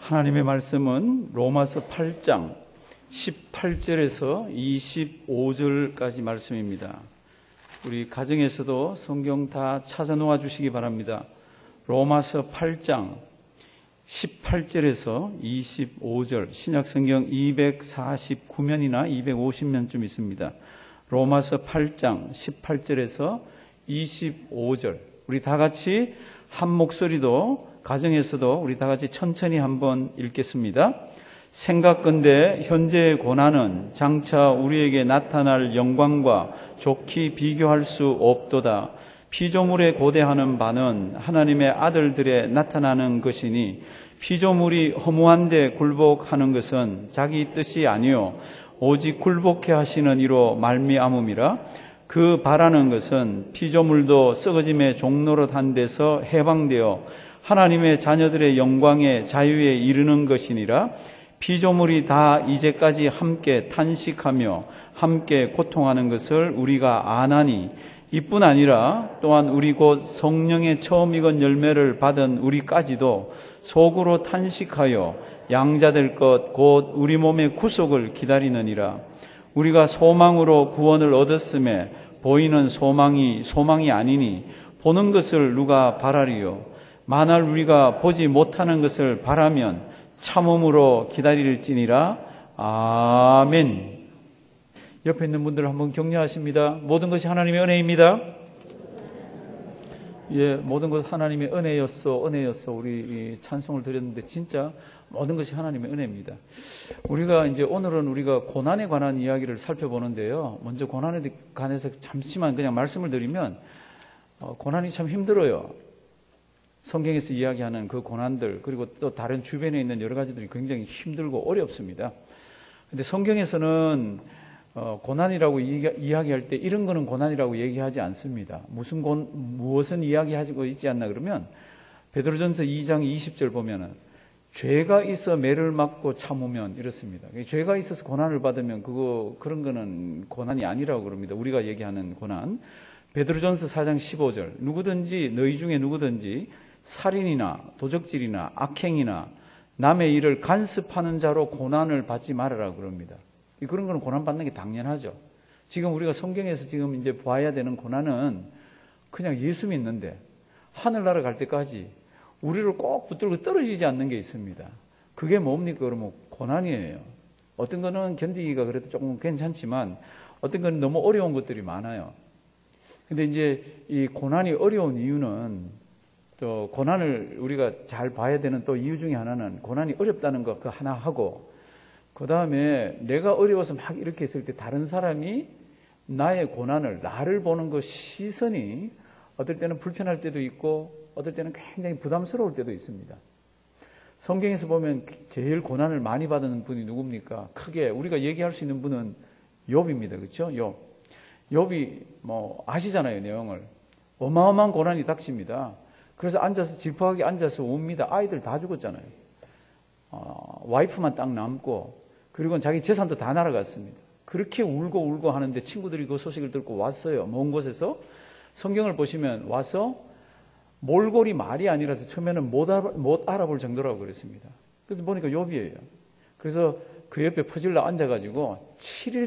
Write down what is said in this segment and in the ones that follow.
하나님의 말씀은 로마서 8장 18절에서 25절까지 말씀입니다. 우리 가정에서도 성경 다 찾아 놓아 주시기 바랍니다. 로마서 8장 18절에서 25절, 신약성경 249면이나 250면쯤 있습니다. 로마서 8장 18절에서 25절, 우리 다 같이 한 목소리도 가정에서도 우리 다 같이 천천히 한번 읽겠습니다. 생각건대 현재의 고난은 장차 우리에게 나타날 영광과 좋게 비교할 수 없도다. 피조물에 고대하는 바는 하나님의 아들들에 나타나는 것이니 피조물이 허무한데 굴복하는 것은 자기 뜻이 아니요 오직 굴복해 하시는 이로 말미암음이라. 그 바라는 것은 피조물도 썩어짐의 종노릇한 데서 해방되어 하나님의 자녀들의 영광의 자유에 이르는 것이니라. 피조물이 다 이제까지 함께 탄식하며 함께 고통하는 것을 우리가 아나니 이뿐 아니라 또한 우리 곧 성령의 처음 익은 열매를 받은 우리까지도 속으로 탄식하여 양자될 것 곧 우리 몸의 구속을 기다리느니라. 우리가 소망으로 구원을 얻었음에 보이는 소망이 아니니 보는 것을 누가 바라리요. 만일 우리가 보지 못하는 것을 바라면 참음으로 기다릴지니라. 아멘. 옆에 있는 분들 한번 격려하십니다. 모든 것이 하나님의 은혜입니다. 예, 모든 것 하나님의 은혜였어. 우리 찬송을 드렸는데 진짜 모든 것이 하나님의 은혜입니다. 오늘은 우리가 고난에 관한 이야기를 살펴보는데요. 먼저 고난에 관해서 잠시만 그냥 말씀을 드리면, 고난이 참 힘들어요. 성경에서 이야기하는 그 고난들, 그리고 또 다른 주변에 있는 여러 가지들이 굉장히 힘들고 어렵습니다. 근데 성경에서는 고난이라고 이야기할 때 이런 거는 고난이라고 얘기하지 않습니다. 무엇은 이야기하고 있지 않나 그러면 베드로전서 2장 20절 보면은 죄가 있어 매를 맞고 참으면 이렇습니다. 죄가 있어서 고난을 받으면 그런 거는 고난이 아니라고 그럽니다. 우리가 얘기하는 고난. 베드로전서 4장 15절 너희 중에 누구든지 살인이나 도적질이나 악행이나 남의 일을 간섭하는 자로 고난을 받지 말아라 그럽니다. 그런 거는 고난 받는 게 당연하죠. 지금 우리가 성경에서 지금 이제 봐야 되는 고난은 그냥 예수 믿는데 하늘나라 갈 때까지 우리를 꼭 붙들고 떨어지지 않는 게 있습니다. 그게 뭡니까? 그러면 고난이에요. 어떤 거는 견디기가 그래도 조금 괜찮지만 어떤 거는 너무 어려운 것들이 많아요. 근데 이제 이 고난이 어려운 이유는 또 고난을 우리가 잘 봐야 되는 또 이유 중에 하나는 고난이 어렵다는 거 그 하나 하고, 그 다음에 내가 어려워서 막 이렇게 했을 때 다른 사람이 나의 고난을, 나를 보는 그 시선이 어떨 때는 불편할 때도 있고 어떨 때는 굉장히 부담스러울 때도 있습니다. 성경에서 보면 제일 고난을 많이 받는 분이 누굽니까? 크게 우리가 얘기할 수 있는 분은 욥입니다. 그렇죠? 욥이 아시잖아요, 내용을. 어마어마한 고난이 닥칩니다. 그래서 질퍽하게 앉아서 웁니다. 아이들 다 죽었잖아요. 와이프만 딱 남고, 그리고 자기 재산도 다 날아갔습니다. 그렇게 울고 하는데 친구들이 그 소식을 듣고 왔어요. 먼 곳에서. 성경을 보시면 와서 몰골이 말이 아니라서 처음에는 못 알아볼 정도라고 그랬습니다. 그래서 보니까 욥이에요. 그래서 그 옆에 퍼질러 앉아가지고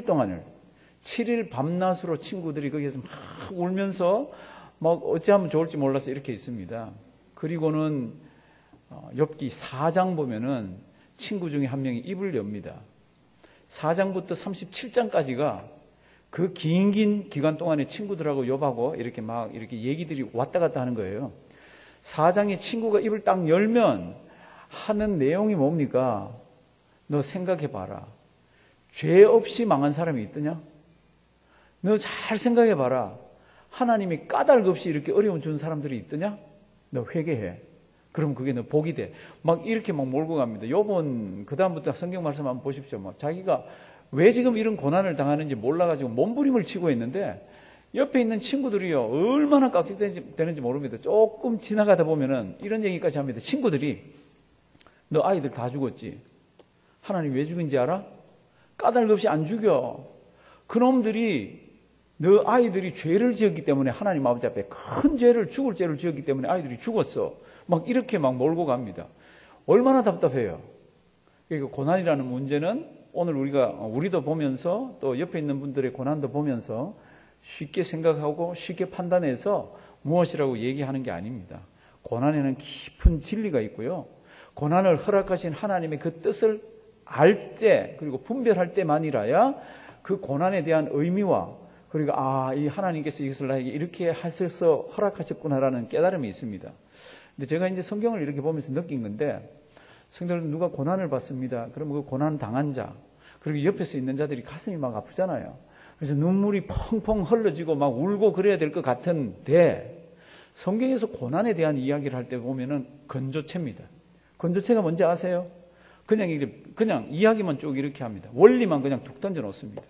7일 밤낮으로 친구들이 거기에서 막 울면서 어찌하면 좋을지 몰라서 이렇게 있습니다. 그리고는 욥기 4장 보면은 친구 중에 한 명이 입을 엽니다. 4장부터 37장까지가 그 긴 기간 동안에 친구들하고 욥하고 이렇게 얘기들이 왔다 갔다 하는 거예요. 4장에 친구가 입을 딱 열면 하는 내용이 뭡니까? 너 생각해 봐라. 죄 없이 망한 사람이 있더냐? 너 잘 생각해 봐라. 하나님이 까닭 없이 이렇게 어려움 준 사람들이 있더냐? 너 회개해. 그럼 그게 너 복이 돼. 이렇게 몰고 갑니다. 욥은 그다음부터 성경 말씀 한번 보십시오. 자기가 왜 지금 이런 고난을 당하는지 몰라가지고 몸부림을 치고 있는데 옆에 있는 친구들이요, 얼마나 깍지되는지 모릅니다. 조금 지나가다 보면은 이런 얘기까지 합니다. 친구들이 너 아이들 다 죽었지? 하나님 왜 죽인지 알아? 까닭 없이 안 죽여. 그놈들이 너 아이들이 죄를 지었기 때문에 하나님 아버지 앞에 큰 죽을 죄를 지었기 때문에 아이들이 죽었어. 이렇게 몰고 갑니다. 얼마나 답답해요. 그러니까 고난이라는 문제는 오늘 우리도 보면서 또 옆에 있는 분들의 고난도 보면서 쉽게 생각하고 쉽게 판단해서 무엇이라고 얘기하는 게 아닙니다. 고난에는 깊은 진리가 있고요. 고난을 허락하신 하나님의 그 뜻을 알 때, 그리고 분별할 때만이라야 그 고난에 대한 의미와, 그리고 이 하나님께서 이것을 나에게 이렇게 하셔서 허락하셨구나라는 깨달음이 있습니다. 근데 제가 이제 성경을 이렇게 보면서 느낀 건데, 성경은 누가 고난을 받습니다. 그러면 그 고난 당한 자, 그리고 옆에서 있는 자들이 가슴이 막 아프잖아요. 그래서 눈물이 펑펑 흘러지고 막 울고 그래야 될 것 같은데, 성경에서 고난에 대한 이야기를 할 때 보면은 건조체입니다. 건조체가 뭔지 아세요? 그냥 이야기만 쭉 이렇게 합니다. 원리만 그냥 툭 던져 놓습니다.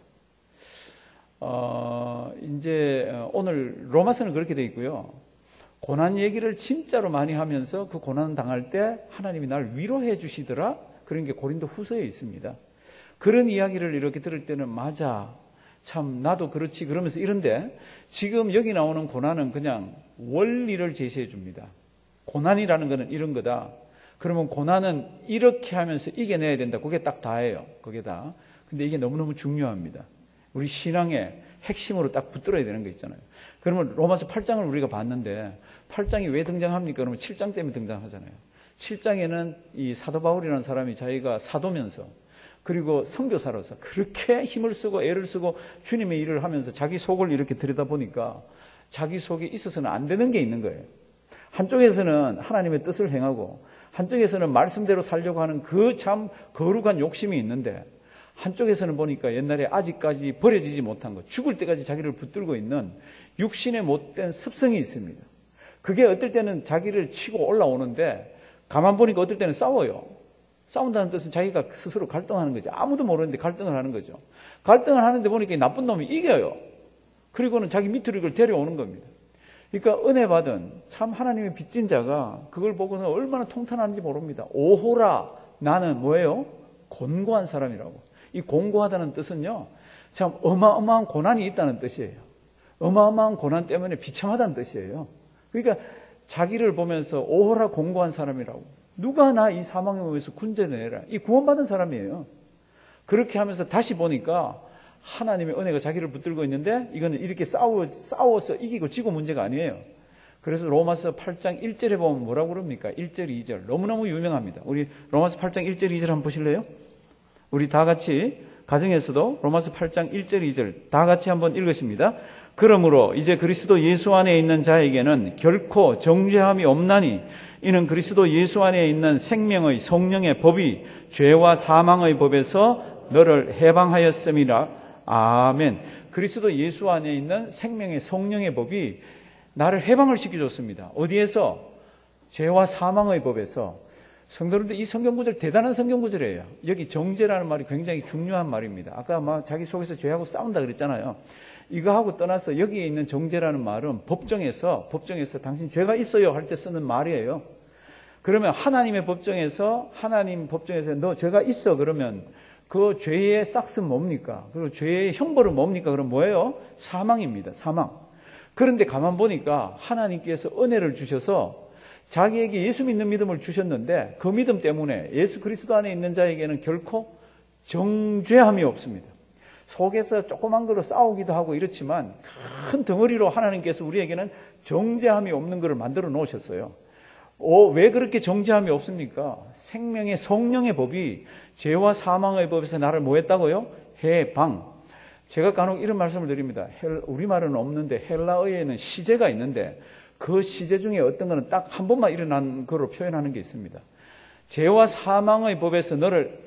이제 오늘 로마서는 그렇게 돼 있고요. 고난 얘기를 진짜로 많이 하면서 그 고난 당할 때 하나님이 날 위로해 주시더라. 그런 게 고린도 후서에 있습니다. 그런 이야기를 이렇게 들을 때는 맞아. 참 나도 그렇지 그러면서 이런데 지금 여기 나오는 고난은 그냥 원리를 제시해 줍니다. 고난이라는 것은 이런 거다. 그러면 고난은 이렇게 하면서 이겨내야 된다. 그게 딱 다예요. 그게 다. 근데 이게 너무너무 중요합니다. 우리 신앙의 핵심으로 딱 붙들어야 되는 거 있잖아요. 그러면 로마서 8장을 우리가 봤는데 8장이 왜 등장합니까? 그러면 7장 때문에 등장하잖아요. 7장에는 이 사도 바울이라는 사람이 자기가 사도면서 그리고 선교사로서 그렇게 힘을 쓰고 애를 쓰고 주님의 일을 하면서 자기 속을 이렇게 들여다보니까 자기 속에 있어서는 안 되는 게 있는 거예요. 한쪽에서는 하나님의 뜻을 행하고 한쪽에서는 말씀대로 살려고 하는 그 참 거룩한 욕심이 있는데 한쪽에서는 보니까 옛날에 아직까지 버려지지 못한 것, 죽을 때까지 자기를 붙들고 있는 육신의 못된 습성이 있습니다. 그게 어떨 때는 자기를 치고 올라오는데 가만 보니까 어떨 때는 싸워요. 싸운다는 뜻은 자기가 스스로 갈등하는 거죠. 아무도 모르는데 갈등을 하는 거죠. 갈등을 하는데 보니까 나쁜 놈이 이겨요. 그리고는 자기 밑으로 이걸 데려오는 겁니다. 그러니까 은혜 받은 참 하나님의 빚진 자가 그걸 보고서 얼마나 통탄하는지 모릅니다. 오호라 나는 뭐예요? 곤고한 사람이라고. 이 곤고하다는 뜻은요, 참 어마어마한 고난이 있다는 뜻이에요. 어마어마한 고난 때문에 비참하다는 뜻이에요. 그러니까 자기를 보면서 오호라 곤고한 사람이라고. 누가 나 이 사망의 몸에서 군제내라. 이 구원받은 사람이에요. 그렇게 하면서 다시 보니까 하나님의 은혜가 자기를 붙들고 있는데 이거는 이렇게 싸워서 이기고 지고 문제가 아니에요. 그래서 로마서 8장 1절에 보면 뭐라고 그럽니까? 1절, 2절. 너무너무 유명합니다. 우리 로마서 8장 1절, 2절 한번 보실래요? 우리 다 같이 가정에서도 로마서 8장 1절, 2절 다 같이 한번 읽으십니다. 그러므로 이제 그리스도 예수 안에 있는 자에게는 결코 정죄함이 없나니 이는 그리스도 예수 안에 있는 생명의 성령의 법이 죄와 사망의 법에서 너를 해방하였음이라. 아멘. 그리스도 예수 안에 있는 생명의 성령의 법이 나를 해방을 시켜줬습니다. 어디에서? 죄와 사망의 법에서. 성도님들 이 성경구절 대단한 성경구절이에요. 여기 정죄라는 말이 굉장히 중요한 말입니다. 아까 자기 속에서 죄하고 싸운다 그랬잖아요. 이거하고 떠나서 여기에 있는 정죄라는 말은 법정에서 당신 죄가 있어요 할 때 쓰는 말이에요. 그러면 하나님 법정에서 너 죄가 있어 그러면 그 죄의 싹은 뭡니까? 그리고 죄의 형벌은 뭡니까? 그럼 뭐예요? 사망입니다. 사망. 그런데 가만 보니까 하나님께서 은혜를 주셔서 자기에게 예수 믿는 믿음을 주셨는데 그 믿음 때문에 예수 그리스도 안에 있는 자에게는 결코 정죄함이 없습니다. 속에서 조그만 거로 싸우기도 하고 이렇지만 큰 덩어리로 하나님께서 우리에게는 정죄함이 없는 것을 만들어 놓으셨어요. 왜 그렇게 정죄함이 없습니까? 생명의 성령의 법이 죄와 사망의 법에서 나를 뭐 했다고요? 해방. 제가 간혹 이런 말씀을 드립니다. 우리말은 없는데 헬라어에는 시제가 있는데 그 시제 중에 어떤 거는 딱 한 번만 일어난 거로 표현하는 게 있습니다. 죄와 사망의 법에서 너를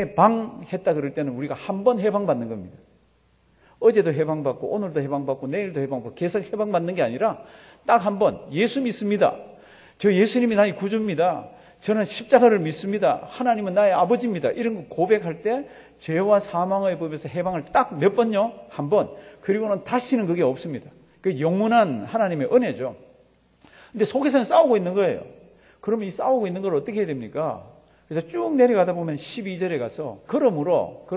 해방했다 그럴 때는 우리가 한 번 해방받는 겁니다. 어제도 해방받고 오늘도 해방받고 내일도 해방받고 계속 해방받는 게 아니라 딱 한 번 예수 믿습니다. 저 예수님이 나의 구주입니다. 저는 십자가를 믿습니다. 하나님은 나의 아버지입니다. 이런 거 고백할 때 죄와 사망의 법에서 해방을 딱 몇 번요? 한 번. 그리고는 다시는 그게 없습니다. 그 영원한 하나님의 은혜죠. 근데 속에서는 싸우고 있는 거예요. 그러면 이 싸우고 있는 걸 어떻게 해야 됩니까? 그래서 쭉 내려가다 보면 12절에 가서 그러므로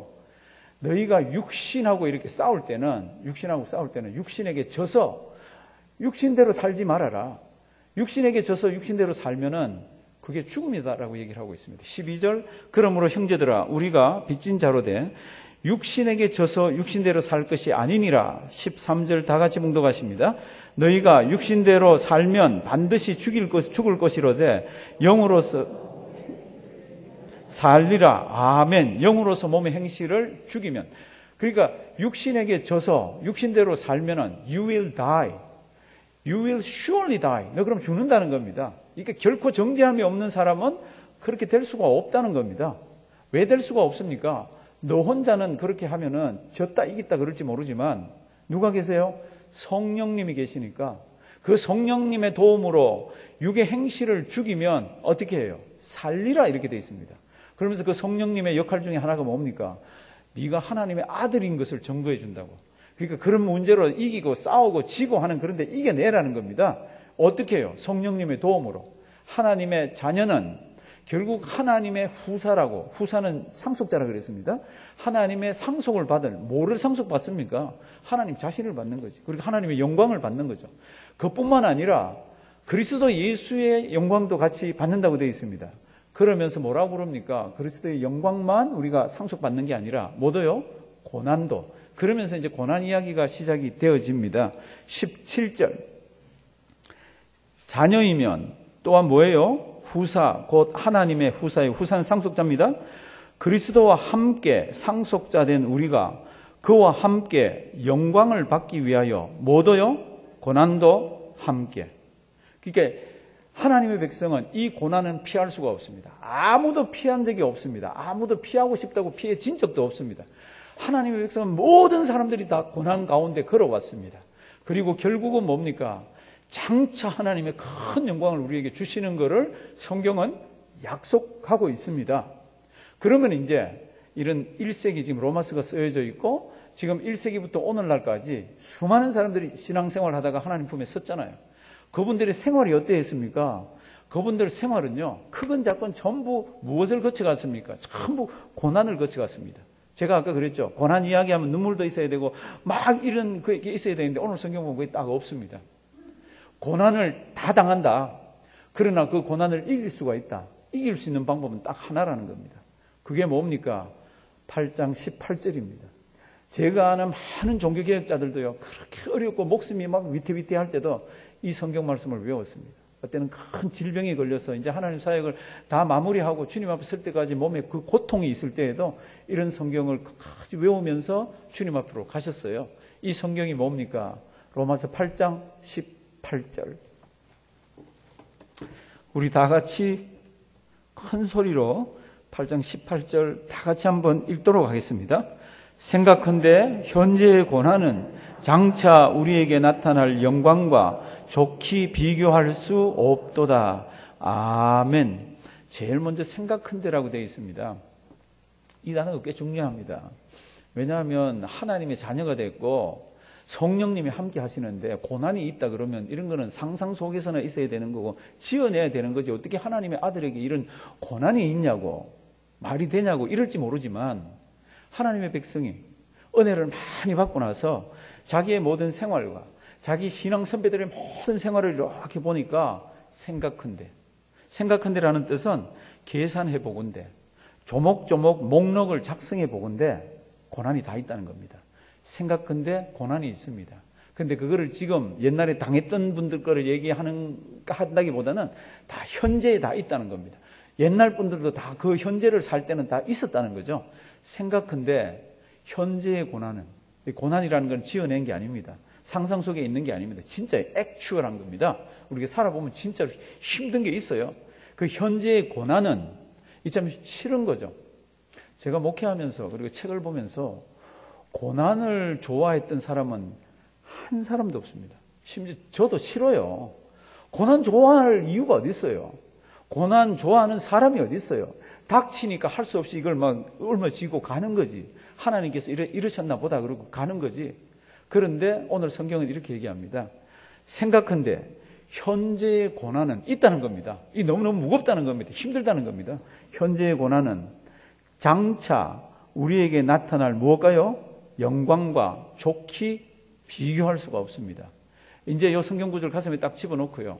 너희가 육신하고 싸울 때는 육신에게 져서 육신대로 살지 말아라. 육신에게 져서 육신대로 살면은 그게 죽음이다라고 얘기를 하고 있습니다. 12절, 그러므로 형제들아 우리가 빚진 자로 돼 육신에게 져서 육신대로 살 것이 아니니라. 13절 다 같이 봉독하십니다. 너희가 육신대로 살면 반드시 죽을 것이로되 영으로서 살리라. 아멘. 영으로서 몸의 행실을 죽이면. 그러니까 육신에게 져서 육신대로 살면은 you will die. You will surely die. 너 그럼 죽는다는 겁니다. 그러니까 결코 정죄함이 없는 사람은 그렇게 될 수가 없다는 겁니다. 왜 될 수가 없습니까? 너 혼자는 그렇게 하면은 졌다 이겼다 그럴지 모르지만 누가 계세요? 성령님이 계시니까 그 성령님의 도움으로 육의 행실을 죽이면 어떻게 해요? 살리라 이렇게 되어 있습니다. 그러면서 그 성령님의 역할 중에 하나가 뭡니까? 네가 하나님의 아들인 것을 증거해 준다고. 그러니까 그런 문제로 이기고 싸우고 지고 하는 그런데 이겨내라는 겁니다. 어떻게 해요? 성령님의 도움으로. 하나님의 자녀는 결국 하나님의 후사라고, 후사는 상속자라 그랬습니다. 하나님의 상속을 받을, 뭐를 상속받습니까? 하나님 자신을 받는 거지. 그리고 하나님의 영광을 받는 거죠. 그뿐만 아니라 그리스도 예수의 영광도 같이 받는다고 되어 있습니다. 그러면서 뭐라고 그럽니까? 그리스도의 영광만 우리가 상속받는 게 아니라 뭐도요? 고난도. 그러면서 이제 고난 이야기가 시작이 되어집니다. 17절. 자녀이면 또한 뭐예요? 후사, 곧 하나님의 후사예요. 후사는 상속자입니다. 그리스도와 함께 상속자 된 우리가 그와 함께 영광을 받기 위하여 뭐도요? 고난도 함께. 그러니까 하나님의 백성은 이 고난은 피할 수가 없습니다. 아무도 피한 적이 없습니다. 아무도 피하고 싶다고 피해진 적도 없습니다. 하나님의 백성은 모든 사람들이 다 고난 가운데 걸어왔습니다. 그리고 결국은 뭡니까? 장차 하나님의 큰 영광을 우리에게 주시는 것을 성경은 약속하고 있습니다. 그러면 이제 이런 1세기 지금 로마서가 쓰여져 있고 지금 1세기부터 오늘날까지 수많은 사람들이 신앙생활을 하다가 하나님 품에 섰잖아요. 그분들의 생활이 어떠했습니까? 그분들의 생활은요, 크건 작건 전부 무엇을 거쳐갔습니까? 전부 고난을 거쳐갔습니다. 제가 아까 그랬죠. 고난 이야기하면 눈물도 있어야 되고 막 이런 게 있어야 되는데 오늘 성경 보면 그게 딱 없습니다. 고난을 다 당한다. 그러나 그 고난을 이길 수가 있다. 이길 수 있는 방법은 딱 하나라는 겁니다. 그게 뭡니까? 8장 18절입니다. 제가 아는 많은 종교개혁자들도요, 그렇게 어렵고 목숨이 막 위태위태할 때도 이 성경 말씀을 외웠습니다. 그때는 큰 질병에 걸려서 이제 하나님 사역을 다 마무리하고 주님 앞에 설 때까지 몸에 그 고통이 있을 때에도 이런 성경을 끝까지 외우면서 주님 앞으로 가셨어요. 이 성경이 뭡니까? 로마서 8장 18절. 우리 다 같이 큰 소리로 8장 18절 다 같이 한번 읽도록 하겠습니다. 생각컨대 현재의 고난은 장차 우리에게 나타날 영광과 좋게 비교할 수 없도다. 아멘. 제일 먼저 생각컨대라고 되어 있습니다. 이 단어가 꽤 중요합니다. 왜냐하면 하나님의 자녀가 됐고 성령님이 함께 하시는데 고난이 있다 그러면 이런 거는 상상 속에서나 있어야 되는 거고 지어내야 되는 거지. 어떻게 하나님의 아들에게 이런 고난이 있냐고, 말이 되냐고 이럴지 모르지만 하나님의 백성이 은혜를 많이 받고 나서 자기의 모든 생활과 자기 신앙 선배들의 모든 생활을 이렇게 보니까 생각컨대라는 뜻은 계산해 보건대, 조목조목 목록을 작성해 보건대 고난이 다 있다는 겁니다. 생각컨대 고난이 있습니다. 근데 그거를 지금 옛날에 당했던 분들 거를 한다기보다는 다 현재에 다 있다는 겁니다. 옛날 분들도 다 그 현재를 살 때는 다 있었다는 거죠. 생각컨대 현재의 고난은, 고난이라는 건 지어낸 게 아닙니다. 상상 속에 있는 게 아닙니다. 진짜 액추얼한 겁니다. 우리가 살아보면 진짜 힘든 게 있어요. 그 현재의 고난은 참 싫은 거죠. 제가 목회하면서 그리고 책을 보면서 고난을 좋아했던 사람은 한 사람도 없습니다. 심지어 저도 싫어요. 고난 좋아할 이유가 어디 있어요? 고난 좋아하는 사람이 어디 있어요? 닥치니까 할 수 없이 이걸 막 울며지고 가는 거지. 하나님께서 이러셨나 보다 그러고 가는 거지. 그런데 오늘 성경은 이렇게 얘기합니다. 생각컨대 현재의 고난은 있다는 겁니다. 이 너무너무 무겁다는 겁니다. 힘들다는 겁니다. 현재의 고난은 장차 우리에게 나타날 무엇일까요? 영광과 좋게 비교할 수가 없습니다. 이제 이 성경 구절 가슴에 딱 집어넣고요.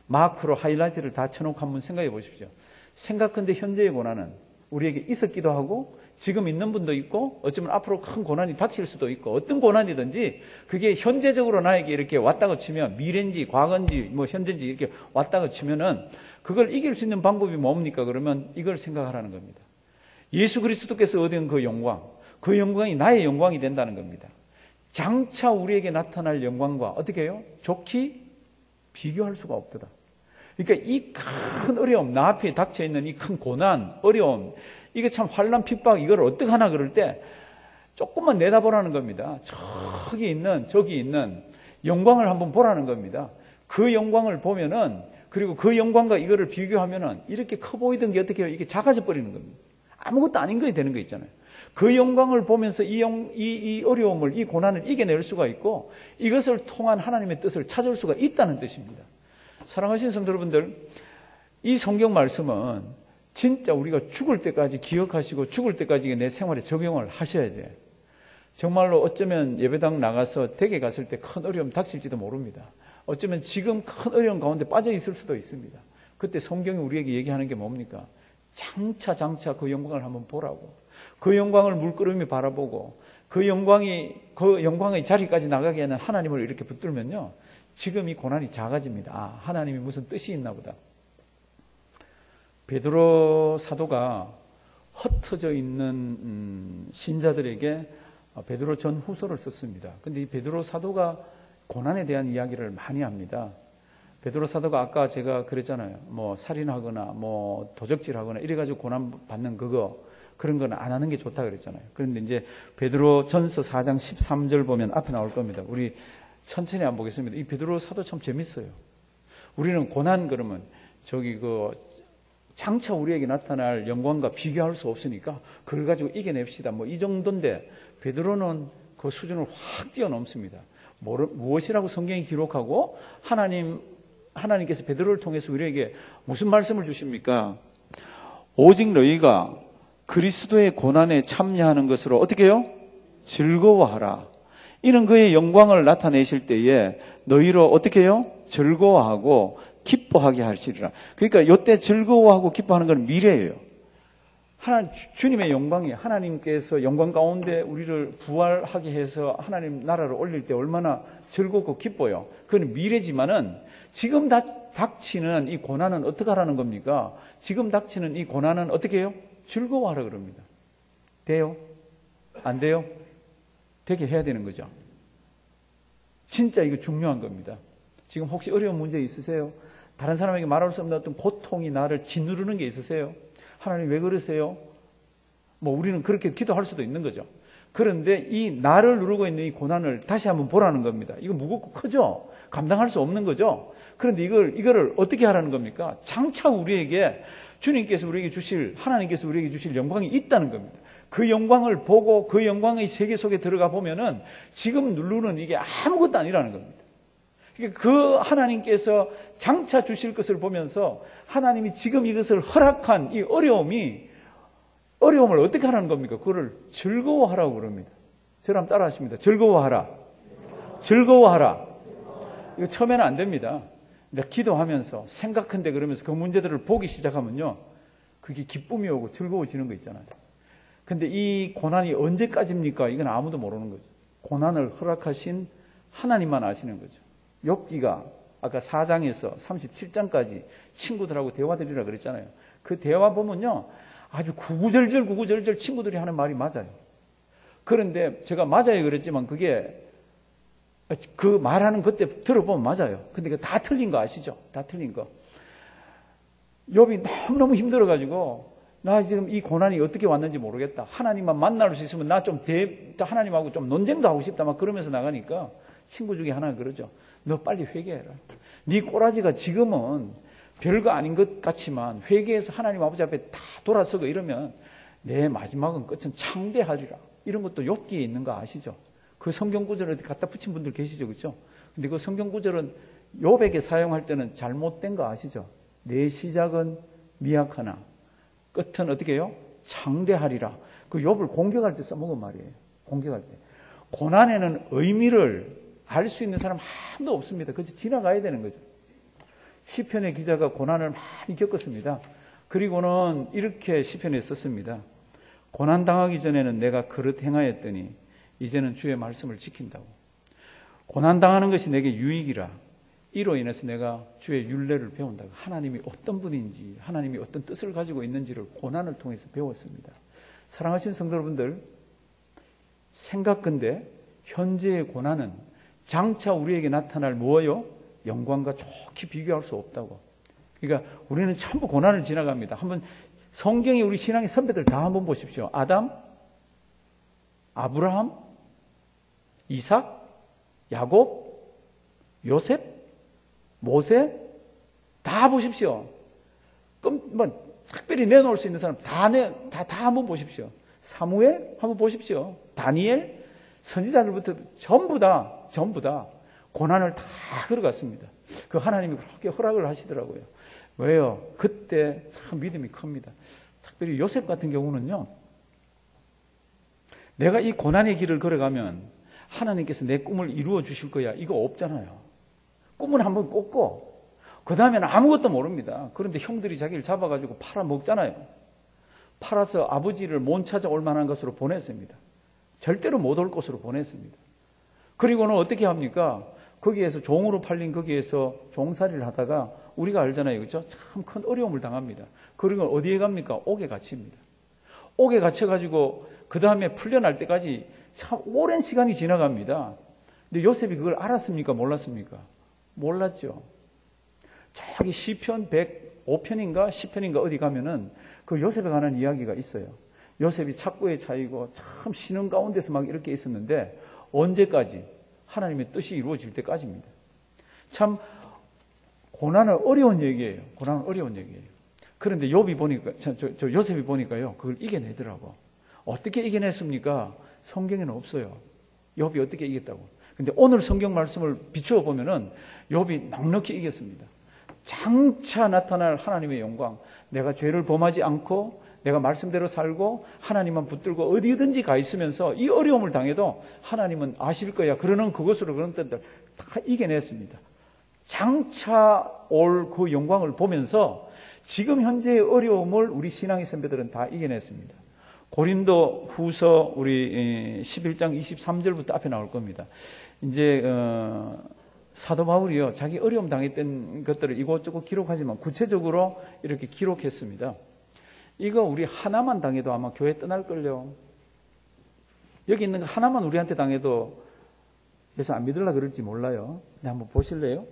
마크로 하이라이트를 다 쳐놓고 한번 생각해 보십시오. 생각컨대 현재의 고난은 우리에게 있었기도 하고 지금 있는 분도 있고 어쩌면 앞으로 큰 고난이 닥칠 수도 있고 어떤 고난이든지 그게 현재적으로 나에게 이렇게 왔다고 치면 미래인지 과거인지 뭐 현재인지 이렇게 왔다고 치면은 그걸 이길 수 있는 방법이 뭡니까? 그러면 이걸 생각하라는 겁니다. 예수 그리스도께서 얻은 그 영광이 나의 영광이 된다는 겁니다. 장차 우리에게 나타날 영광과 어떻게 해요? 좋게 비교할 수가 없도다. 그러니까 이 큰 어려움, 나 앞에 닥쳐 있는 이 큰 고난, 어려움, 이게 참 환난 핍박, 이걸 어떻게 하나 그럴 때 조금만 내다보라는 겁니다. 저기 있는 영광을 한번 보라는 겁니다. 그 영광을 보면은, 그리고 그 영광과 이거를 비교하면은 이렇게 커 보이던 게 어떻게 해요? 이게 작아져 버리는 겁니다. 아무것도 아닌 거에 되는 거 있잖아요. 그 영광을 보면서 이 어려움을, 이 고난을 이겨낼 수가 있고 이것을 통한 하나님의 뜻을 찾을 수가 있다는 뜻입니다. 사랑하시는 성도 여러분들, 이 성경 말씀은 진짜 우리가 죽을 때까지 기억하시고 죽을 때까지 내 생활에 적용을 하셔야 돼요. 정말로 어쩌면 예배당 나가서 댁에 갔을 때 큰 어려움 닥칠지도 모릅니다. 어쩌면 지금 큰 어려움 가운데 빠져 있을 수도 있습니다. 그때 성경이 우리에게 얘기하는 게 뭡니까? 장차 그 영광을 한번 보라고. 그 영광을 물끄러미 바라보고 그 영광의 자리까지 나가게 하는 하나님을 이렇게 붙들면요, 지금 이 고난이 작아집니다. 아, 하나님이 무슨 뜻이 있나 보다. 베드로 사도가 흩어져 있는 신자들에게 베드로 전후서를 썼습니다. 근데 이 베드로 사도가 고난에 대한 이야기를 많이 합니다. 베드로 사도가 아까 제가 그랬잖아요. 뭐 살인하거나 뭐 도적질하거나 이래가지고 고난 받는 그런 건 안 하는 게 좋다 그랬잖아요. 그런데 이제 베드로 전서 4장 13절 보면 앞에 나올 겁니다. 우리 천천히 한번 보겠습니다. 이 베드로 사도 참 재밌어요. 우리는 고난 그러면 장차 우리에게 나타날 영광과 비교할 수 없으니까 그걸 가지고 이겨냅시다. 뭐 이 정도인데 베드로는 그 수준을 확 뛰어넘습니다. 무엇이라고 성경이 기록하고 하나님께서 베드로를 통해서 우리에게 무슨 말씀을 주십니까? 오직 너희가 그리스도의 고난에 참여하는 것으로 어떻게 해요? 즐거워하라. 이는 그의 영광을 나타내실 때에 너희로 어떻게 해요? 즐거워하고 기뻐하게 하시리라. 그러니까 이때 즐거워하고 기뻐하는 건 미래예요. 주님의 영광이 하나님께서 영광 가운데 우리를 부활하게 해서 하나님 나라로 올릴 때 얼마나 즐겁고 기뻐요. 그건 미래지만은 지금 닥치는 이 고난은 어떻게 하라는 겁니까? 지금 닥치는 이 고난은 어떻게 해요? 즐거워하라 그럽니다. 돼요? 안 돼요? 되게 해야 되는 거죠. 진짜 이거 중요한 겁니다. 지금 혹시 어려운 문제 있으세요? 다른 사람에게 말할 수 없는 어떤 고통이 나를 짓누르는 게 있으세요? 하나님 왜 그러세요? 뭐 우리는 그렇게 기도할 수도 있는 거죠. 그런데 이 나를 누르고 있는 이 고난을 다시 한번 보라는 겁니다. 이거 무겁고 크죠? 감당할 수 없는 거죠? 그런데 이거를 어떻게 하라는 겁니까? 장차 우리에게 하나님께서 우리에게 주실 영광이 있다는 겁니다. 그 영광을 보고 그 영광의 세계 속에 들어가 보면은 지금 누르는 이게 아무것도 아니라는 겁니다. 그러니까 그 하나님께서 장차 주실 것을 보면서 하나님이 지금 이것을 허락한 이 어려움을 어떻게 하라는 겁니까? 그거를 즐거워하라고 그럽니다. 저랑 따라 하십니다. 즐거워하라. 즐거워하라. 이거 처음에는 안 됩니다. 근데 기도하면서 생각한데 그러면서 그 문제들을 보기 시작하면요, 그게 기쁨이 오고 즐거워지는 거 있잖아요. 근데 이 고난이 언제까지입니까? 이건 아무도 모르는 거죠. 고난을 허락하신 하나님만 아시는 거죠. 욥기가 아까 4장에서 37장까지 친구들하고 대화드리라 그랬잖아요. 그 대화 보면요, 아주 구구절절 친구들이 하는 말이 맞아요. 그런데 제가 맞아요 그랬지만 그게 그 말하는 그때 들어보면 맞아요. 근데 그 다 틀린 거 아시죠? 다 틀린 거. 욥이 너무너무 힘들어가지고 나 지금 이 고난이 어떻게 왔는지 모르겠다. 하나님만 만날 수 있으면 나 좀 하나님하고 좀 논쟁도 하고 싶다. 막 그러면서 나가니까 친구 중에 하나가 그러죠. 너 빨리 회개해라. 네 꼬라지가 지금은 별거 아닌 것 같지만 회개해서 하나님 아버지 앞에 다 돌아서고 이러면 내 마지막은 끝은 창대하리라. 이런 것도 욥기에 있는 거 아시죠? 그 성경 구절을 갖다 붙인 분들 계시죠, 그렇죠? 근데 그 성경 구절은 욥에게 사용할 때는 잘못된 거 아시죠? 내 시작은 미약하나 끝은 어떻게 해요? 창대하리라. 그 욥을 공격할 때 써먹은 말이에요. 공격할 때. 고난에는 의미를 알 수 있는 사람 아무도 없습니다. 그저 지나가야 되는 거죠. 시편의 기자가 고난을 많이 겪었습니다. 그리고는 이렇게 시편에 썼습니다. 고난당하기 전에는 내가 그릇 행하였더니 이제는 주의 말씀을 지킨다고. 고난당하는 것이 내게 유익이라. 이로 인해서 내가 주의 율례를 배운다고. 하나님이 어떤 분인지, 하나님이 어떤 뜻을 가지고 있는지를 고난을 통해서 배웠습니다. 사랑하시는 성도 여러분들, 생각건대 현재의 고난은 장차 우리에게 나타날 뭐예요? 영광과 좋게 비교할 수 없다고. 그러니까 우리는 전부 고난을 지나갑니다. 한번 성경에 우리 신앙의 선배들 다 한번 보십시오. 아담, 아브라함, 이삭, 야곱, 요셉, 모세 다 보십시오. 그럼 뭐 특별히 내놓을 수 있는 사람 다 한번 보십시오. 사무엘 한번 보십시오. 다니엘, 선지자들부터 전부 다 고난을 다 걸어갔습니다. 그 하나님이 그렇게 허락을 하시더라고요. 왜요? 그때 참 믿음이 큽니다. 특별히 요셉 같은 경우는요, 내가 이 고난의 길을 걸어가면 하나님께서 내 꿈을 이루어 주실 거야, 이거 없잖아요. 꿈은 한번 꿨고 그 다음에는 아무것도 모릅니다. 그런데 형들이 자기를 잡아가지고 팔아먹잖아요. 팔아서 아버지를 못 찾아올 만한 것으로 보냈습니다. 절대로 못 올 것으로 보냈습니다. 그리고는 어떻게 합니까? 거기에서 종으로 팔린 거기에서 종살이를 하다가 우리가 알잖아요. 그렇죠? 참 큰 어려움을 당합니다. 그리고 어디에 갑니까? 옥에 갇힙니다. 옥에 갇혀가지고 그 다음에 풀려날 때까지 참 오랜 시간이 지나갑니다. 근데 요셉이 그걸 알았습니까? 몰랐습니까? 몰랐죠. 저기 시편 105편인가 10편인가 어디 가면은 그 요셉에 관한 이야기가 있어요. 요셉이 착고에 차이고 참 신음 가운데서 막 이렇게 있었는데 언제까지? 하나님의 뜻이 이루어질 때까지입니다. 참 고난은 어려운 얘기예요. 고난은 어려운 얘기예요. 그런데 욥이 보니까 저 요셉이 보니까요, 그걸 이겨내더라고. 어떻게 이겨냈습니까? 성경에는 없어요. 욥이 어떻게 이겼다고. 근데 오늘 성경 말씀을 비추어 보면은 욥이 넉넉히 이겼습니다. 장차 나타날 하나님의 영광, 내가 죄를 범하지 않고 내가 말씀대로 살고 하나님만 붙들고 어디든지 가 있으면서 이 어려움을 당해도 하나님은 아실 거야. 그러는 그것으로 그런 뜻들 다 이겨냈습니다. 장차 올 그 영광을 보면서 지금 현재의 어려움을 우리 신앙의 선배들은 다 이겨냈습니다. 고린도 후서 우리 11장 23절부터 앞에 나올 겁니다. 이제 사도 바울이요, 자기 어려움 당했던 것들을 이곳저곳 기록하지만 구체적으로 이렇게 기록했습니다. 이거 우리 하나만 당해도 아마 교회 떠날걸요. 여기 있는 거 하나만 우리한테 당해도 그래서 안 믿으려고 그럴지 몰라요. 네, 한번 보실래요?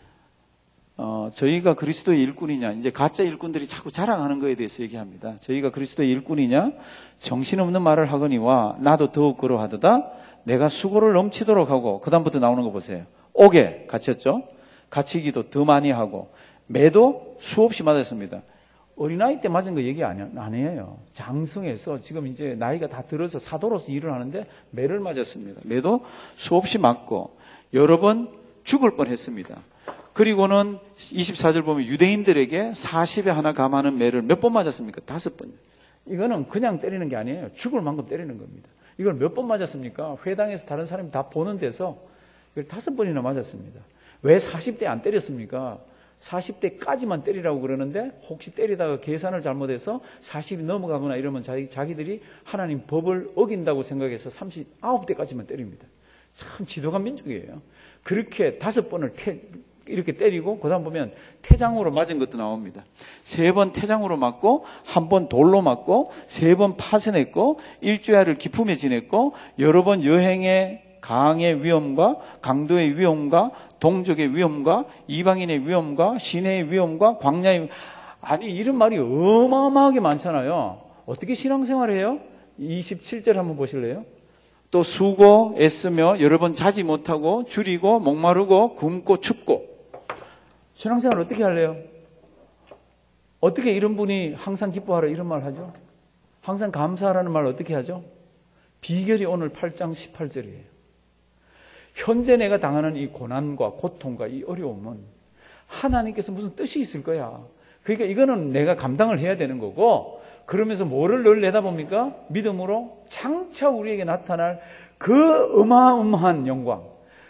저희가 그리스도의 일꾼이냐, 이제 가짜 일꾼들이 자꾸 자랑하는 거에 대해서 얘기합니다. 저희가 그리스도의 일꾼이냐, 정신없는 말을 하거니와 나도 더욱 그러하도다. 내가 수고를 넘치도록 하고, 그 다음부터 나오는 거 보세요. 옥에 갇혔죠. 갇히기도 더 많이 하고 매도 수없이 맞았습니다. 어린아이 때 맞은 거 얘기 아니에요. 장성에서 지금 이제 나이가 다 들어서 사도로서 일을 하는데 매를 맞았습니다. 매도 수없이 맞고 여러 번 죽을 뻔했습니다. 그리고는 24절 보면 유대인들에게 40에 하나 감하는 매를 몇 번 맞았습니까? 5번. 이거는 그냥 때리는 게 아니에요. 죽을 만큼 때리는 겁니다. 이걸 몇 번 맞았습니까? 회당에서 다른 사람이 다 보는 데서 이걸 5번이나 맞았습니다. 왜 40대 안 때렸습니까? 40대까지만 때리라고 그러는데 혹시 때리다가 계산을 잘못해서 40이 넘어가거나 이러면 자기들이 하나님 법을 어긴다고 생각해서 39대까지만 때립니다. 참 지도감 민족이에요. 그렇게 5번을 이렇게 때리고 그 다음 보면 태장으로 맞은 것도 나옵니다. 3번 태장으로 맞고 1번 돌로 맞고 3번 파선했고 일주야를 기품에 지냈고 여러 번 여행에 강의 위험과 강도의 위험과 동족의 위험과 이방인의 위험과 시내의 위험과 광야의 위험. 아니 이런 말이 어마어마하게 많잖아요. 어떻게 신앙생활해요? 27절 한번 보실래요? 또 수고 애쓰며 여러 번 자지 못하고 줄이고 목마르고 굶고 춥고. 신앙생활 어떻게 할래요? 어떻게 이런 분이 항상 기뻐하라 이런 말 하죠? 항상 감사하라는 말 어떻게 하죠? 비결이 오늘 8장 18절이에요. 현재 내가 당하는 이 고난과 고통과 이 어려움은 하나님께서 무슨 뜻이 있을 거야. 그러니까 이거는 내가 감당을 해야 되는 거고, 그러면서 뭐를 늘 내다봅니까? 믿음으로 장차 우리에게 나타날 그 어마어마한 영광,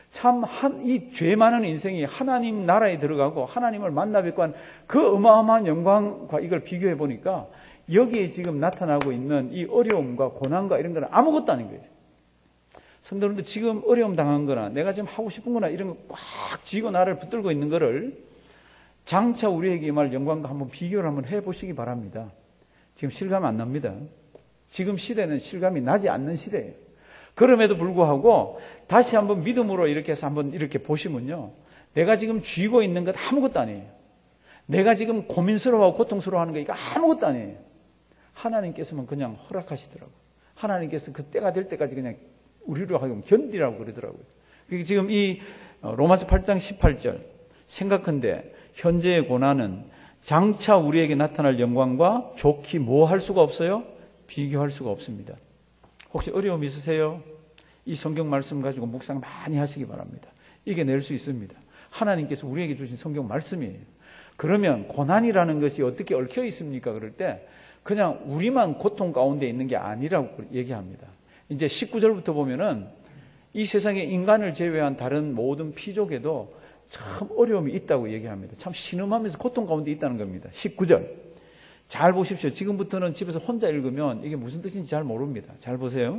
참, 이 죄 많은 인생이 하나님 나라에 들어가고 하나님을 만나 뵙고 한 그 어마어마한 영광과 이걸 비교해 보니까 여기에 지금 나타나고 있는 이 어려움과 고난과 이런 거는 아무것도 아닌 거예요. 성도님들 지금 어려움 당한 거나 내가 지금 하고 싶은 거나 이런 거 꽉 쥐고 나를 붙들고 있는 거를 장차 우리에게 임할 영광과 한번 비교를 한번 해보시기 바랍니다. 지금 실감 안 납니다. 지금 시대는 실감이 나지 않는 시대예요. 그럼에도 불구하고 다시 한번 믿음으로 이렇게 해서 한번 이렇게 보시면요. 내가 지금 쥐고 있는 것 아무것도 아니에요. 내가 지금 고민스러워하고 고통스러워하는 거 이거 아무것도 아니에요. 하나님께서는 그냥 허락하시더라고요. 하나님께서 그 때가 될 때까지 그냥 우리로 하여금 견디라고 그러더라고요. 지금 이 로마서 8장 18절 생각한데 현재의 고난은 장차 우리에게 나타날 영광과 좋게 뭐 할 수가 없어요? 비교할 수가 없습니다. 혹시 어려움 있으세요? 이 성경 말씀 가지고 묵상 많이 하시기 바랍니다. 이겨낼 수 있습니다. 하나님께서 우리에게 주신 성경 말씀이에요. 그러면 고난이라는 것이 어떻게 얽혀 있습니까? 그럴 때 그냥 우리만 고통 가운데 있는 게 아니라고 얘기합니다. 이제 19절부터 보면은 이 세상에 인간을 제외한 다른 모든 피족에도 참 어려움이 있다고 얘기합니다. 참 신음하면서 고통 가운데 있다는 겁니다. 19절. 잘 보십시오. 지금부터는 집에서 혼자 읽으면 이게 무슨 뜻인지 잘 모릅니다. 잘 보세요.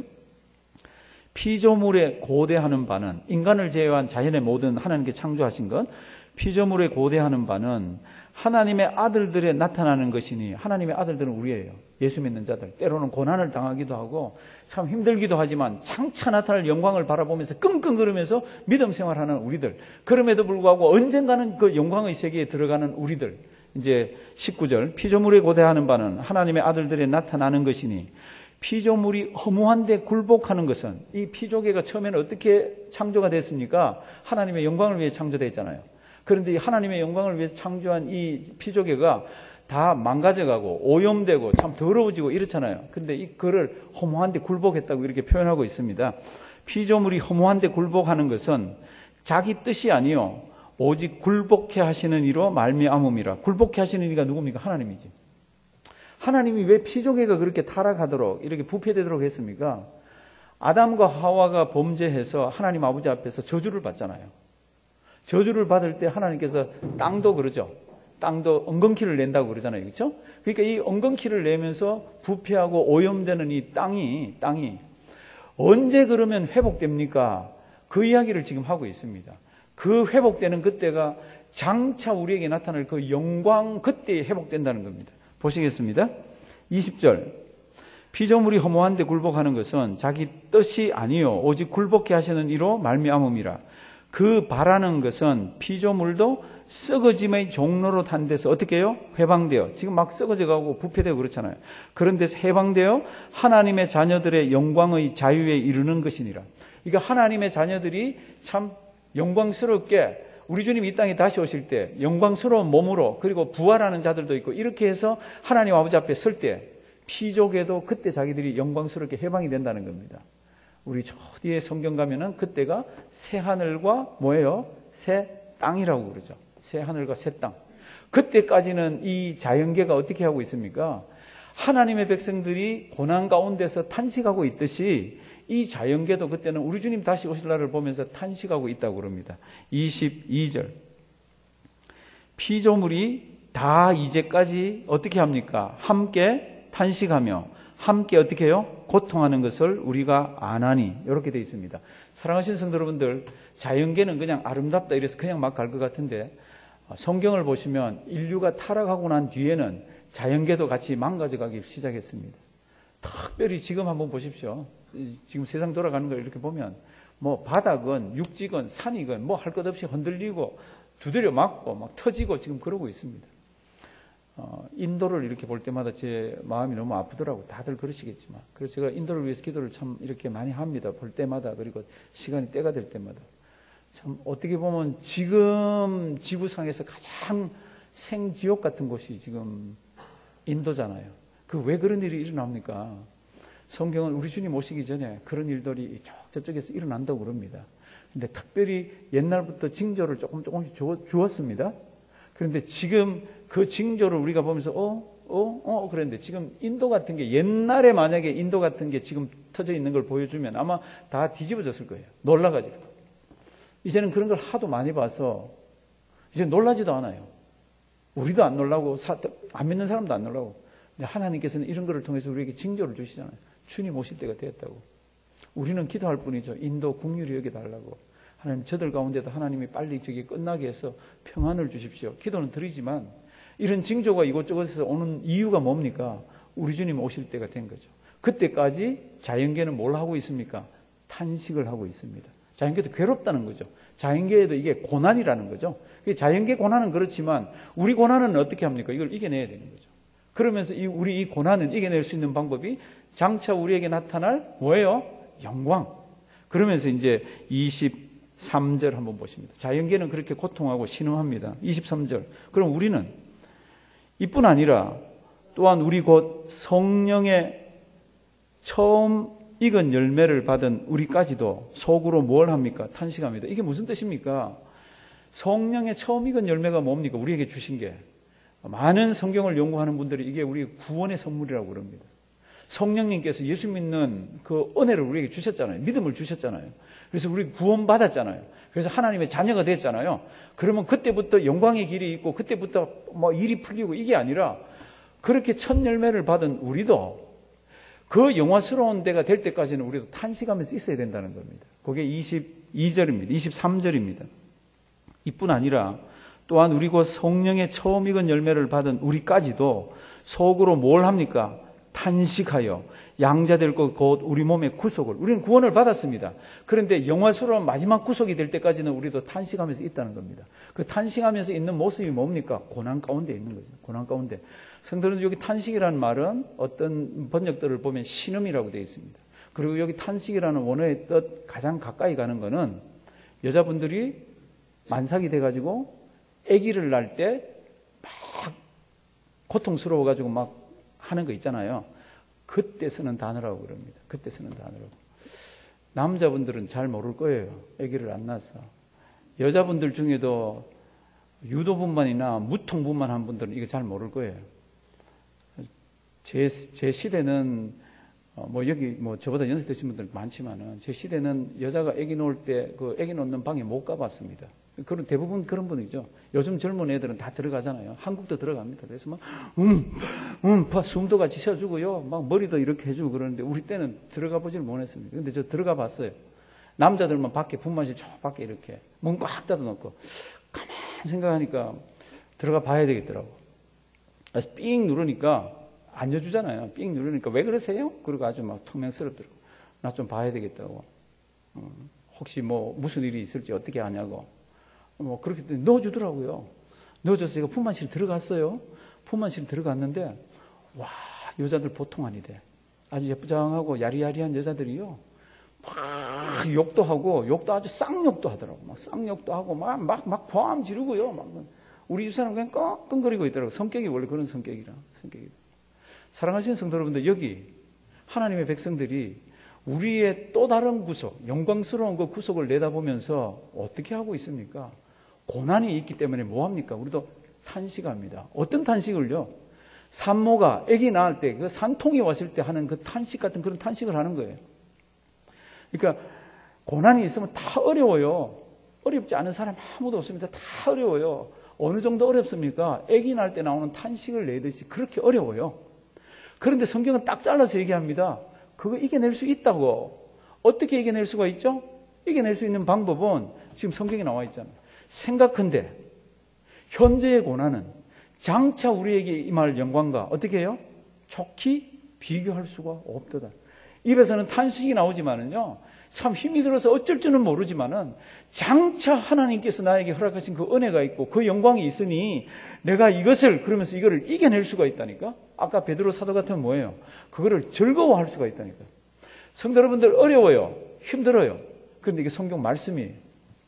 피조물에 고대하는 바는 인간을 제외한 자연의 모든 하나님께 창조하신 것 피조물에 고대하는 바는 하나님의 아들들에 나타나는 것이니 하나님의 아들들은 우리예요. 예수 믿는 자들. 때로는 고난을 당하기도 하고 참 힘들기도 하지만 장차 나타날 영광을 바라보면서 끙끙거리면서 믿음 생활하는 우리들. 그럼에도 불구하고 언젠가는 그 영광의 세계에 들어가는 우리들. 이제 19절 피조물에 고대하는 바는 하나님의 아들들에 나타나는 것이니 피조물이 허무한데 굴복하는 것은 이 피조계가 처음에는 어떻게 창조가 됐습니까? 하나님의 영광을 위해 창조됐잖아요. 그런데 하나님의 영광을 위해서 창조한 이 피조계가 다 망가져가고 오염되고 참 더러워지고 이렇잖아요. 그런데 이거를 허무한데 굴복했다고 이렇게 표현하고 있습니다. 피조물이 허무한데 굴복하는 것은 자기 뜻이 아니요 오직 굴복해 하시는 이로 말미암음이라. 굴복해 하시는 이가 누굽니까? 하나님이지. 하나님이 왜 피조계가 그렇게 타락하도록 이렇게 부패되도록 했습니까? 아담과 하와가 범죄해서 하나님 아버지 앞에서 저주를 받잖아요. 저주를 받을 때 하나님께서 땅도 그러죠. 땅도 엉겅퀴를 낸다고 그러잖아요. 그렇죠? 그러니까 이 엉겅퀴를 내면서 부패하고 오염되는 이 땅이 언제 그러면 회복됩니까? 그 이야기를 지금 하고 있습니다. 그 회복되는 그때가 장차 우리에게 나타날 그 영광 그때에 회복된다는 겁니다. 보시겠습니다. 20절 피조물이 허무한데 굴복하는 것은 자기 뜻이 아니요 오직 굴복해 하시는 이로 말미암음이라. 그 바라는 것은 피조물도 썩어짐의 종로로 탄 데서 어떻게 해요? 해방되어 지금 막 썩어져가고 부패되고 그렇잖아요. 그런 데서 해방되어 하나님의 자녀들의 영광의 자유에 이르는 것이니라. 그러니까 하나님의 자녀들이 참 영광스럽게 우리 주님이 이 땅에 다시 오실 때 영광스러운 몸으로 그리고 부활하는 자들도 있고 이렇게 해서 하나님 아버지 앞에 설 때 피족에도 그때 자기들이 영광스럽게 해방이 된다는 겁니다. 우리 저 뒤에 성경 가면은 그때가 새 하늘과 뭐예요? 새 땅이라고 그러죠. 새 하늘과 새 땅. 그때까지는 이 자연계가 어떻게 하고 있습니까? 하나님의 백성들이 고난 가운데서 탄식하고 있듯이 이 자연계도 그때는 우리 주님 다시 오실 날을 보면서 탄식하고 있다고 그럽니다. 22절. 피조물이 다 이제까지 어떻게 합니까? 함께 탄식하며 함께 어떻게 해요? 고통하는 것을 우리가 아나니 이렇게 되어 있습니다. 사랑하시는 성도 여러분들 자연계는 그냥 아름답다 이래서 그냥 막 갈 것 같은데 성경을 보시면 인류가 타락하고 난 뒤에는 자연계도 같이 망가져가기 시작했습니다. 특별히 지금 한번 보십시오. 지금 세상 돌아가는 걸 이렇게 보면 뭐 바닥은 육지건 산이건 뭐 할 것 없이 흔들리고 두드려 맞고 막 터지고 지금 그러고 있습니다. 인도를 이렇게 볼 때마다 제 마음이 너무 아프더라고요. 다들 그러시겠지만. 그래서 제가 인도를 위해서 기도를 참 이렇게 많이 합니다. 볼 때마다 그리고 시간이 때가 될 때마다. 참 어떻게 보면 지금 지구상에서 가장 생지옥 같은 곳이 지금 인도잖아요. 그 왜 그런 일이 일어납니까? 성경은 우리 주님 오시기 전에 그런 일들이 저쪽에서 일어난다고 그럽니다. 근데 특별히 옛날부터 징조를 조금씩 주었습니다. 그런데 지금 그 징조를 우리가 보면서 그랬는데 지금 인도 같은 게 옛날에 만약에 인도 같은 게 지금 터져 있는 걸 보여주면 아마 다 뒤집어졌을 거예요. 놀라가지고. 이제는 그런 걸 하도 많이 봐서 이제 놀라지도 않아요. 우리도 안 놀라고 안 믿는 사람도 안 놀라고. 근데 하나님께서는 이런 것을 통해서 우리에게 징조를 주시잖아요. 주님 오실 때가 되었다고. 우리는 기도할 뿐이죠. 인도 국률이 여겨달라고. 하나님 저들 가운데도 하나님이 빨리 저기 끝나게 해서 평안을 주십시오. 기도는 드리지만 이런 징조가 이곳저곳에서 오는 이유가 뭡니까? 우리 주님 오실 때가 된 거죠. 그때까지 자연계는 뭘 하고 있습니까? 탄식을 하고 있습니다. 자연계도 괴롭다는 거죠. 자연계에도 이게 고난이라는 거죠. 자연계 고난은 그렇지만 우리 고난은 어떻게 합니까? 이걸 이겨내야 되는 거죠. 그러면서 우리 이 고난은 이겨낼 수 있는 방법이 장차 우리에게 나타날 뭐예요? 영광. 그러면서 이제 23절 한번 보십니다. 자연계는 그렇게 고통하고 신음합니다. 23절. 그럼 우리는 이뿐 아니라 또한 우리 곧 성령의 처음 익은 열매를 받은 우리까지도 속으로 뭘 합니까? 탄식합니다. 이게 무슨 뜻입니까? 성령의 처음 익은 열매가 뭡니까? 우리에게 주신 게. 많은 성경을 연구하는 분들이 이게 우리 구원의 선물이라고 그럽니다. 성령님께서 예수 믿는 그 은혜를 우리에게 주셨잖아요. 믿음을 주셨잖아요. 그래서 우리 구원 받았잖아요. 그래서 하나님의 자녀가 됐잖아요. 그러면 그때부터 영광의 길이 있고 그때부터 뭐 일이 풀리고 이게 아니라 그렇게 첫 열매를 받은 우리도 그 영화스러운 때가 될 때까지는 우리도 탄식하면서 있어야 된다는 겁니다. 그게 22절입니다. 23절입니다. 이뿐 아니라 또한 우리 곧 성령의 처음 익은 열매를 받은 우리까지도 속으로 뭘 합니까? 탄식하여 양자될 것 곧 우리 몸의 구속을. 우리는 구원을 받았습니다. 그런데 영화스러운 마지막 구속이 될 때까지는 우리도 탄식하면서 있다는 겁니다. 그 탄식하면서 있는 모습이 뭡니까? 고난 가운데 있는 거죠. 고난 가운데. 성도는 여기 탄식이라는 말은 어떤 번역들을 보면 신음이라고 되어 있습니다. 그리고 여기 탄식이라는 원어의 뜻 가장 가까이 가는 거는 여자분들이 만삭이 돼가지고 아기를 낳을 때 막 고통스러워가지고 막 하는 거 있잖아요. 그때 쓰는 단어라고 그럽니다. 그때 쓰는 단어라고. 남자분들은 잘 모를 거예요. 아기를 안 낳아서. 여자분들 중에도 유도분만이나 무통분만한 분들은 이거 잘 모를 거예요. 제 시대는 여기 저보다 연세 드신 분들 많지만은 제 시대는 여자가 아기 놓을 때 그 아기 놓는 방에 못 가봤습니다. 대부분 그런 분이죠. 요즘 젊은 애들은 다 들어가잖아요. 한국도 들어갑니다. 그래서 막 숨도 같이 쉬어주고요. 막 머리도 이렇게 해주고 그러는데 우리 때는 들어가 보질 못했습니다. 근데 저 들어가 봤어요. 남자들만 밖에 분만실 저 밖에 이렇게 문 꽉 닫아놓고 가만 생각하니까 들어가 봐야 되겠더라고. 그래서 삥 누르니까 안 여주잖아요. 삥 누르니까 왜 그러세요? 그러고 아주 막 퉁명스럽더라고. 나 좀 봐야 되겠다고. 혹시 무슨 일이 있을지 어떻게 아냐고. 그렇게 넣어주더라고요. 넣어줘서 제가 품만실 들어갔어요. 품만실 들어갔는데, 와, 여자들 보통 아니대. 아주 예쁘장하고 야리야리한 여자들이요. 막 욕도 하고, 욕도 아주 쌍욕도 하더라고. 막 쌍욕도 하고, 막 고함 지르고요. 우리 집사람 그냥 끙끙거리고 있더라고. 성격이 원래 그런 성격이라. 사랑하시는 성도 여러분들, 여기 하나님의 백성들이 우리의 또 다른 구속, 영광스러운 그 구속을 내다보면서 어떻게 하고 있습니까? 고난이 있기 때문에 뭐합니까? 우리도 탄식합니다. 어떤 탄식을요? 산모가 아기 낳을 때 그 산통이 왔을 때 하는 그 탄식 같은 그런 탄식을 하는 거예요. 그러니까 고난이 있으면 다 어려워요. 어렵지 않은 사람 아무도 없습니다. 다 어려워요. 어느 정도 어렵습니까? 아기 낳을 때 나오는 탄식을 내듯이 그렇게 어려워요. 그런데 성경은 딱 잘라서 얘기합니다. 그거 이겨낼 수 있다고. 어떻게 이겨낼 수가 있죠? 이겨낼 수 있는 방법은 지금 성경에 나와 있잖아요. 생각한데 현재의 고난은 장차 우리에게 임할 영광과 어떻게 해요? 좋게 비교할 수가 없도다. 입에서는 탄식이 나오지만은요, 참 힘이 들어서 어쩔 줄은 모르지만은 장차 하나님께서 나에게 허락하신 그 은혜가 있고 그 영광이 있으니 내가 그러면서 이거를 이겨낼 수가 있다니까. 아까 베드로 사도 같은 뭐예요? 그거를 즐거워할 수가 있다니까. 성도 여러분들 어려워요. 힘들어요. 그런데 이게 성경 말씀이에요.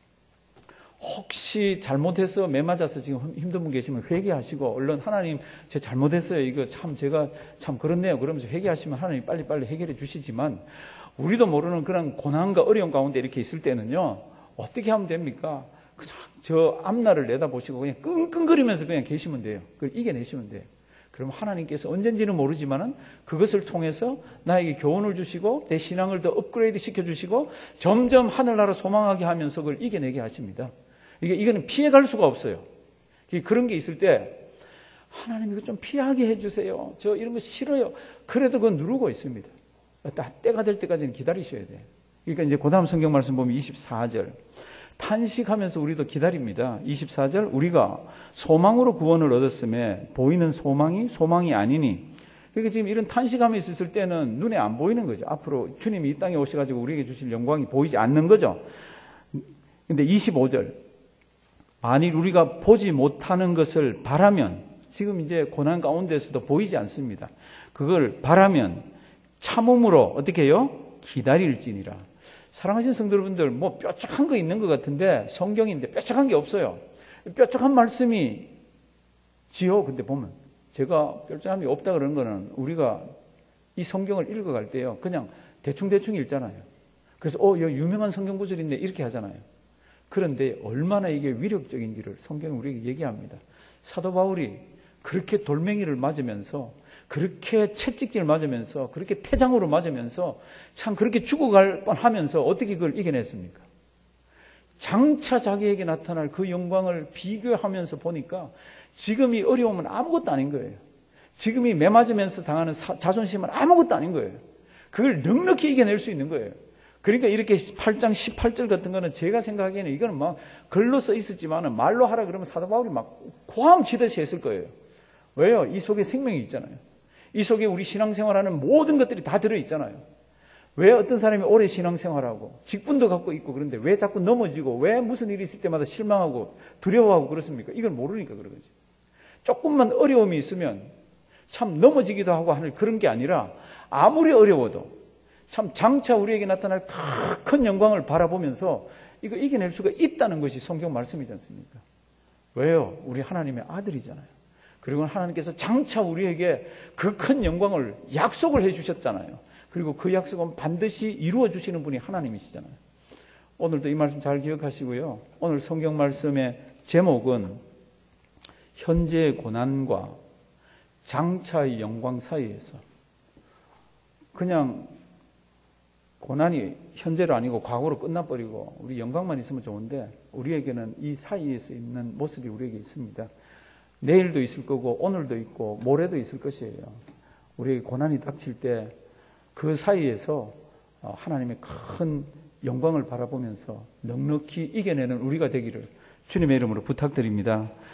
혹시 잘못해서 매 맞아서 지금 힘든 분 계시면 회개하시고 얼른 하나님 제가 잘못했어요. 이거 제가 참 그렇네요. 그러면서 회개하시면 하나님 빨리 해결해 주시지만 우리도 모르는 그런 고난과 어려움 가운데 이렇게 있을 때는요. 어떻게 하면 됩니까? 그냥 저 앞날을 내다보시고 그냥 끙끙거리면서 그냥 계시면 돼요. 그걸 이겨내시면 돼요. 그럼 하나님께서 언젠지는 모르지만은 그것을 통해서 나에게 교훈을 주시고 내 신앙을 더 업그레이드 시켜주시고 점점 하늘나라 소망하게 하면서 그걸 이겨내게 하십니다. 이거는 피해갈 수가 없어요. 그런 게 있을 때 하나님 이거 좀 피하게 해주세요. 저 이런 거 싫어요. 그래도 그건 누르고 있습니다. 때가 될 때까지는 기다리셔야 돼요. 그러니까 이제 그 다음 성경 말씀 보면 24절. 탄식하면서 우리도 기다립니다. 24절. 우리가 소망으로 구원을 얻었음에 보이는 소망이 아니니. 그러니까 지금 이런 탄식함이 있을 때는 눈에 안 보이는 거죠. 앞으로 주님이 이 땅에 오셔가지고 우리에게 주실 영광이 보이지 않는 거죠. 근데 25절. 만일 우리가 보지 못하는 것을 바라면, 지금 이제 고난 가운데서도 보이지 않습니다. 그걸 바라면 참음으로 어떻게 해요? 기다릴지니라. 사랑하시는 성도 여러분들, 뭐 뾰족한 거 있는 것 같은데 성경인데 뾰족한 게 없어요. 뾰족한 말씀이 지요. 근데 보면 제가 뾰족함이 없다 그러는 거는 우리가 이 성경을 읽어갈 때요, 그냥 대충 읽잖아요. 그래서 여기 유명한 성경 구절인데 이렇게 하잖아요. 그런데 얼마나 이게 위력적인지를 성경이 우리에게 얘기합니다. 사도 바울이 그렇게 돌멩이를 맞으면서, 그렇게 채찍질 맞으면서, 그렇게 태장으로 맞으면서 참 그렇게 죽어갈 뻔하면서 어떻게 그걸 이겨냈습니까? 장차 자기에게 나타날 그 영광을 비교하면서 보니까 지금 이 어려움은 아무것도 아닌 거예요. 지금 이 매맞으면서 당하는 자존심은 아무것도 아닌 거예요. 그걸 넉넉히 이겨낼 수 있는 거예요. 그러니까 이렇게 8장 18절 같은 거는 제가 생각하기에는 이거는 막 글로 써 있었지만은 말로 하라 그러면 사도 바울이 막 고함 치듯이 했을 거예요. 왜요? 이 속에 생명이 있잖아요. 이 속에 우리 신앙생활하는 모든 것들이 다 들어있잖아요. 왜 어떤 사람이 오래 신앙생활하고 직분도 갖고 있고 그런데 왜 자꾸 넘어지고 왜 무슨 일이 있을 때마다 실망하고 두려워하고 그렇습니까? 이걸 모르니까 그런 거지. 조금만 어려움이 있으면 참 넘어지기도 하고 하는 그런 게 아니라 아무리 어려워도 참 장차 우리에게 나타날 큰 영광을 바라보면서 이거 이겨낼 수가 있다는 것이 성경 말씀이지 않습니까? 왜요? 우리 하나님의 아들이잖아요. 그리고 하나님께서 장차 우리에게 그 큰 영광을 약속을 해 주셨잖아요. 그리고 그 약속은 반드시 이루어 주시는 분이 하나님이시잖아요. 오늘도 이 말씀 잘 기억하시고요. 오늘 성경 말씀의 제목은 현재의 고난과 장차의 영광 사이에서, 그냥 고난이 현재로 아니고 과거로 끝나버리고 우리 영광만 있으면 좋은데 우리에게는 이 사이에서 있는 모습이 우리에게 있습니다. 내일도 있을 거고 오늘도 있고 모레도 있을 것이에요. 우리에게 고난이 닥칠 때 그 사이에서 하나님의 큰 영광을 바라보면서 넉넉히 이겨내는 우리가 되기를 주님의 이름으로 부탁드립니다.